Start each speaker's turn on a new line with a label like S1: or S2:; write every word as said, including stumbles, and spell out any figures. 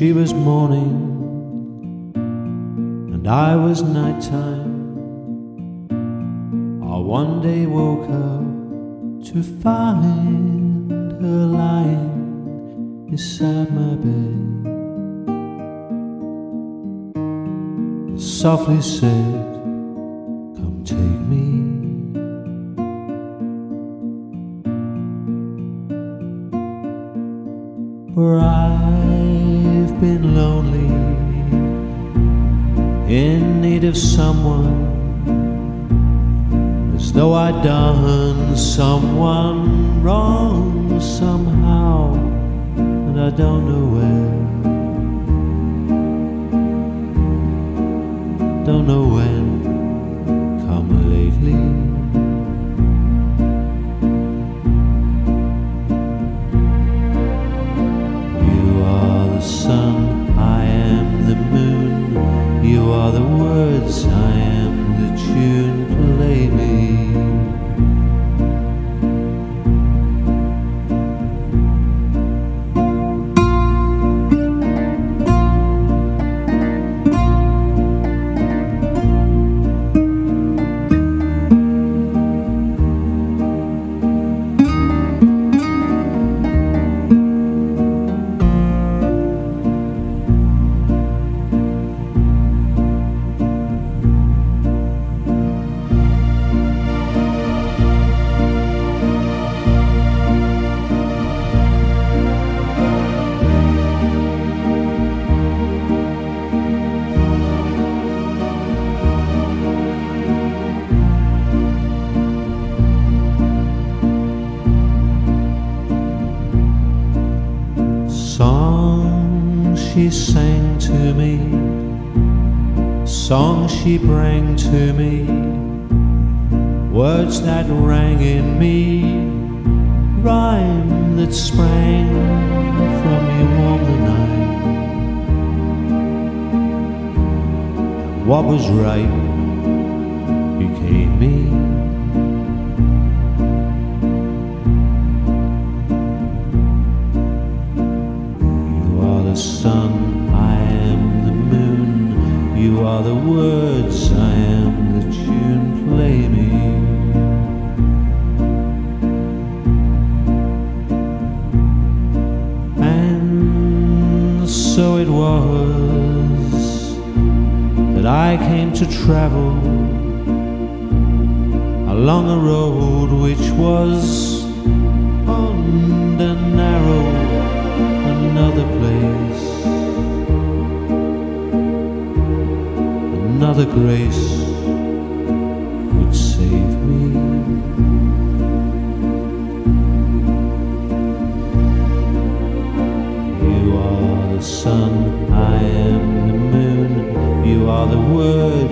S1: She was morning and I was nighttime. I one day woke up to find her lying beside my bed. Softly said, "Come take me." For I've been lonely, in need of someone, as though I'd done someone wrong somehow, and I don't know where, don't know when, come lately. You are the sun, I am the moon. You are the words, I am the tune. Play me. Song she sang to me, song she rang to me, words that rang in me, rhyme that sprang from you warm the night. And what was right became me. The sun, I am the moon. You are the words, I am the tune. Play me. And so it was that I came to travel along a road which was on the narrow. Another place, another grace would save me. You are the sun, I am the moon. You are the word,